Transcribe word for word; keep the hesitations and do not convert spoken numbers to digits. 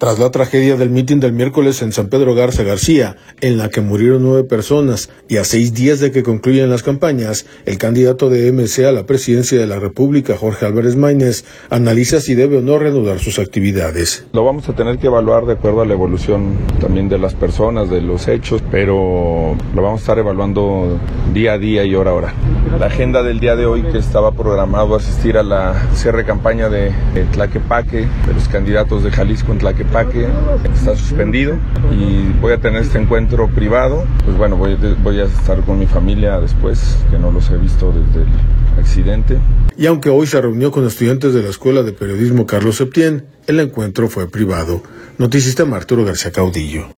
Tras la tragedia del mitin del miércoles en San Pedro Garza García, en la que murieron nueve personas, y a seis días de que concluyan las campañas, el candidato de M C a la presidencia de la República, Jorge Álvarez Maínez, analiza si debe o no reanudar sus actividades. Lo vamos a tener que evaluar de acuerdo a la evolución también de las personas, de los hechos, pero lo vamos a estar evaluando día a día y hora a hora. La agenda del día de hoy, que estaba programado asistir a la cierre de campaña de Tlaquepaque, de los candidatos de Jalisco en Tlaquepaque, está suspendido y voy a tener este encuentro privado. Pues bueno, voy, voy a estar con mi familia después, que no los he visto desde el accidente. Y aunque hoy se reunió con estudiantes de la Escuela de Periodismo Carlos Septién, el encuentro fue privado. Noticista Arturo García Caudillo.